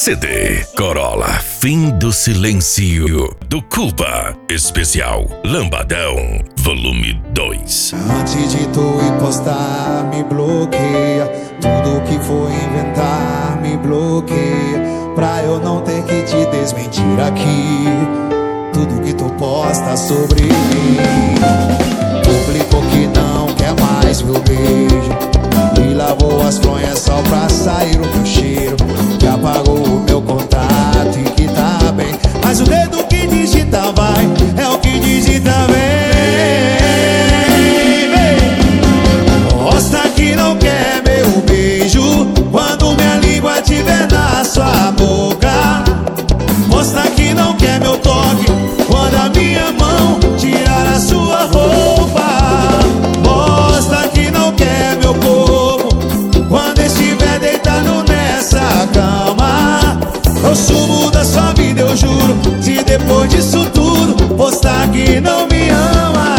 CD Corolla Fim do Silêncio do Culpa Especial Lambadão Volume 2. Antes de tu ir postar, me bloqueia. Tudo que for inventar, me bloqueia. Pra eu não ter que te desmentir aqui. Tudo que tu posta sobre mim. Publicou que não quer mais meu beijo e lavou as fronhas só pra sair o meu cheiro. Que apagou o meu contato e que tá bem. Mas o dedo que digita vai, é o que digita vem. Mostra que não quer meu beijo quando minha língua tiver na sua boca. Mostra que não quer meu toque quando a minha mão tirar a sua roupa. Mostra que não quer meu corpo quando estiver deitado nessa cama. Eu sumo da sua vida, eu juro. Se depois disso tudo postar que não me ama.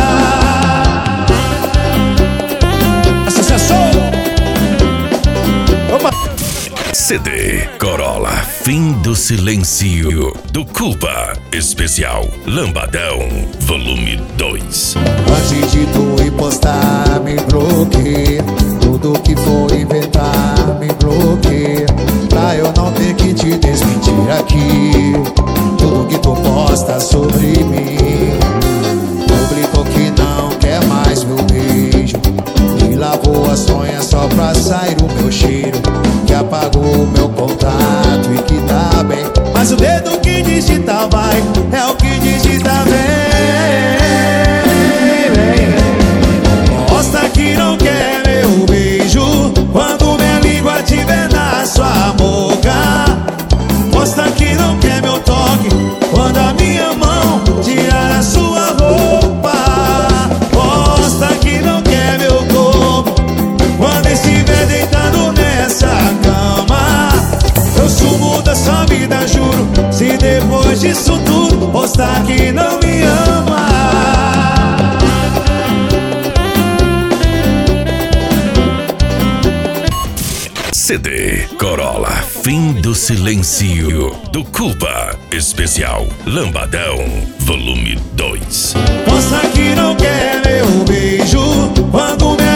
CD Corolla Fim do Silêncio do Culpa Especial Lambadão Volume 2. Antes de tu ir postar, me bloqueia. Tudo que for inventar, me bloqueia. Pra eu não ter que te desmentir aqui. Tudo que tu posta sobre mim. Publicou que não quer mais meu beijo e lavou as sonhas só pra sair o meu cheiro. Que apagou o meu contato e que tá bem. Mas o dedo que digita vai, é o que digita vem. Mostra que não quer meu beijo quando minha língua tiver na sua boca. Mostra que não quer meu toque quando a minha mão tirar a sua roupa. Mostra que não quer meu corpo quando estiver deitado nessa cama. Eu sumo da sua vida, juro. Se depois disso tudo postar que não me ama. CD Corolla Fim do Silêncio do Culpa Especial Lambadão Volume 2. Mostra que não quer meu beijo quando